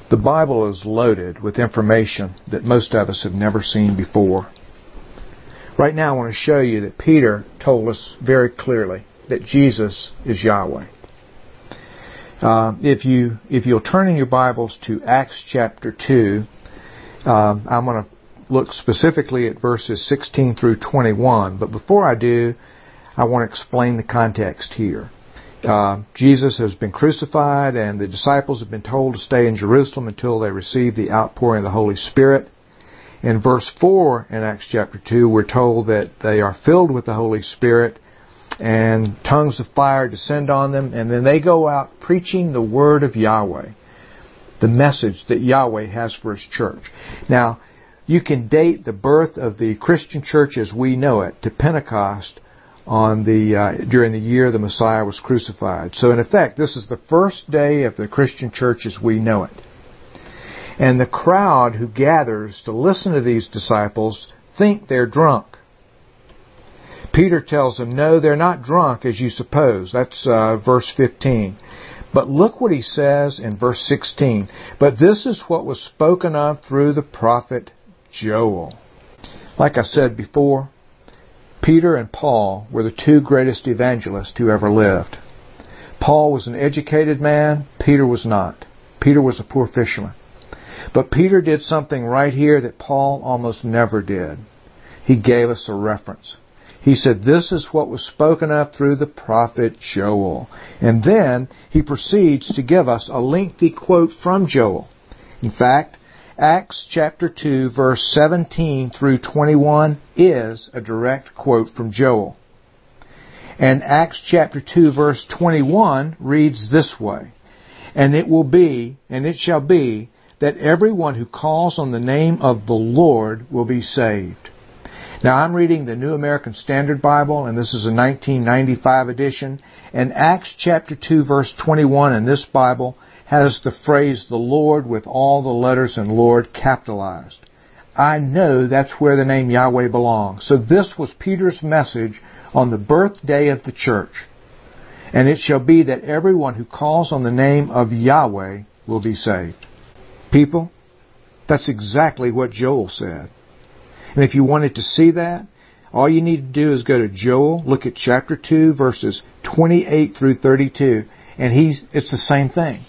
The Bible is loaded with information that most of us have never seen before. Right now I want to show you that Peter told us very clearly that Jesus is Yahweh. If you'll turn in your Bibles to Acts chapter 2, I'm going to look specifically at verses 16 through 21. But before I do, I want to explain the context here. Jesus has been crucified, and the disciples have been told to stay in Jerusalem until they receive the outpouring of the Holy Spirit. In verse 4 in Acts chapter 2, we're told that they are filled with the Holy Spirit, and tongues of fire descend on them, and then they go out preaching the word of Yahweh, the message that Yahweh has for His church. Now, you can date the birth of the Christian church as we know it to Pentecost during the year the Messiah was crucified. So in effect, this is the first day of the Christian church as we know it. And the crowd who gathers to listen to these disciples think they're drunk. Peter tells them, no, they're not drunk as you suppose. That's verse 15. But look what he says in verse 16. But this is what was spoken of through the prophet Joel. Like I said before, Peter and Paul were the two greatest evangelists who ever lived. Paul was an educated man. Peter was not. Peter was a poor fisherman. But Peter did something right here that Paul almost never did. He gave us a reference. He said, this is what was spoken of through the prophet Joel. And then he proceeds to give us a lengthy quote from Joel. In fact, Acts chapter 2, verse 17 through 21 is a direct quote from Joel. And Acts chapter 2, verse 21 reads this way, and it shall be, that everyone who calls on the name of the Lord will be saved. Now I'm reading the New American Standard Bible, and this is a 1995 edition, and Acts chapter 2, verse 21 in this Bible has the phrase, the Lord, with all the letters in Lord capitalized. I know that's where the name Yahweh belongs. So this was Peter's message on the birthday of the church. And it shall be that everyone who calls on the name of Yahweh will be saved. People, that's exactly what Joel said. And if you wanted to see that, all you need to do is go to Joel, look at chapter 2, verses 28 through 32, and it's the same thing.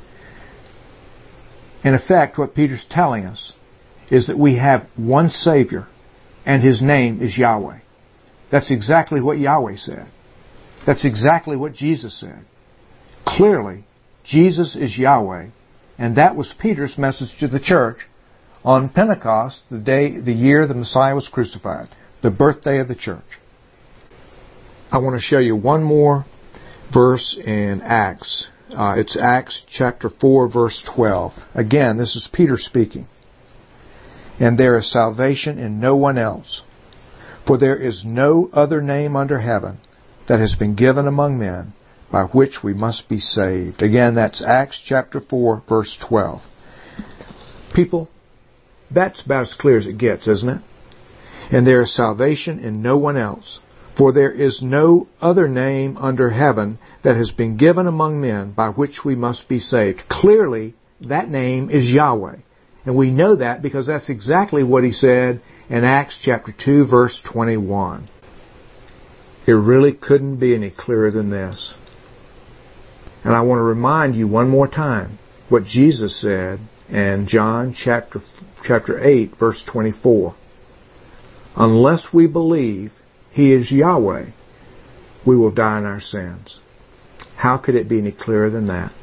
In effect, what Peter's telling us is that we have one Savior, and His name is Yahweh. That's exactly what Yahweh said. That's exactly what Jesus said. Clearly, Jesus is Yahweh, and that was Peter's message to the church on Pentecost, the year the Messiah was crucified, the birthday of the church. I want to show you one more verse in Acts. It's Acts chapter 4, verse 12. Again, this is Peter speaking. And there is salvation in no one else, for there is no other name under heaven that has been given among men by which we must be saved. Again, that's Acts chapter 4, verse 12. People, that's about as clear as it gets, isn't it? And there is salvation in no one else, for there is no other name under heaven that has been given among men by which we must be saved. Clearly, that name is Yahweh. And we know that because that's exactly what He said in Acts chapter 2, verse 21. It really couldn't be any clearer than this. And I want to remind you one more time what Jesus said in John chapter 8, verse 24. Unless we believe He is Yahweh, we will die in our sins. How could it be any clearer than that?